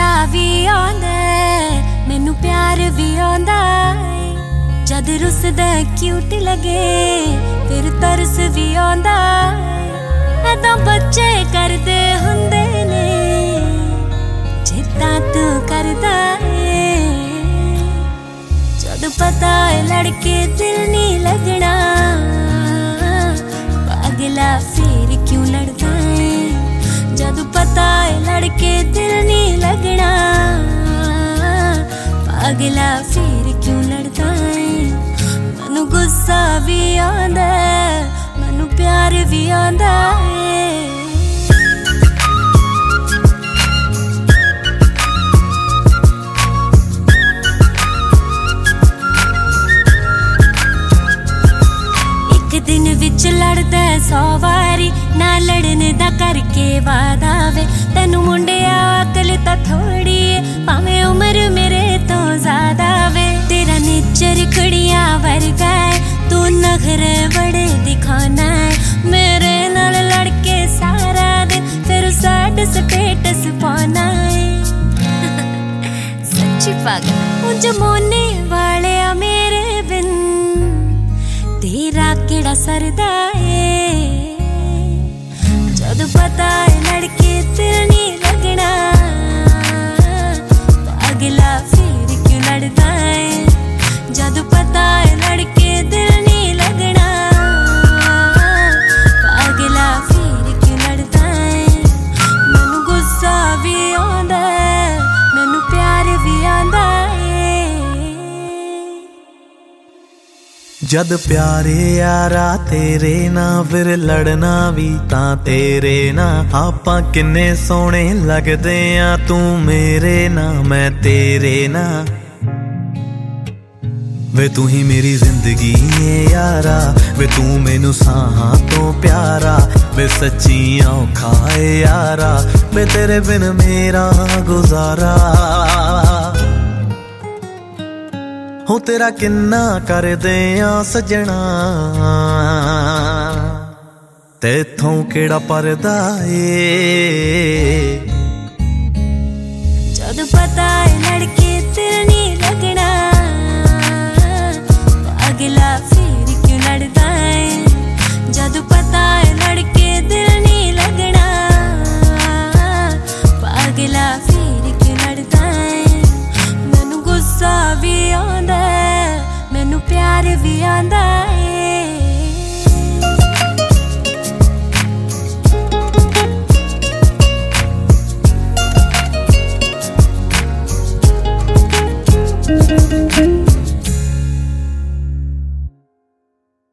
भी आंदा मैनू प्यार भी आंदा जद रुसदा क्यूट लगे फिर तरस भी आंदा ऐदां बच्चे करदे हुंदे ने जिद्दां तू करदा है जद पता है लड़के दिल नहीं लगना पागला फिर क्यों लड़दा है जद पता है लड़के दिल नहीं लगना पागला फिर क्यों लड़दा है मैनू गुस्सा भी आंदा मैनू प्यार भी आंदा है एक दिन विच लड़दा 100 वारी ना लड़ने दा करके वादा वे तैनू मुंडिया अकल तां थोड़ी भावें उम्र मेरे तो ज्यादा वे तेरा नेचर कुड़ियां वर्गा है तू नखरे बड़े दिखाना है मेरे नाल लड़के सारा दिन फिर सैड स्टेटस पाना है सच्ची पागल उंज मोने वाले मेरे बिन तेरा केड़ा सरदा है जद पता है लड़के दिल नहीं लगना पागला फिर क्यों लड़दा है जद पता है लड़के दिल नहीं लगना पागला फिर क्यों लड़दा है मैनू गुस्सा भी आंदा मैनू प्यार भी आंदा जद प्यारे यारा तेरे ना फिर लड़ना भी तां तेरे ना आपां किन्ने सोहणे लगदे आ तू मेरे ना मैं तेरे ना वे तू ही मेरी जिंदगी है यारा वे तू मैनू साहां तो प्यारा वे सच्ची औखा है यारा वे तेरे बिन मेरा गुजारा हो तेरा किन्ना कर दे सजना तेथों केड़ा परदा जद पता है लड़के दिल नहीं लगना पागला फिर क्यों लड़दा है जद पता है लड़के दिल नहीं लगना पागला फिर क्यों लड़दा है मैनू गुस्सा भी आंदा मैनू प्यार भी आंदा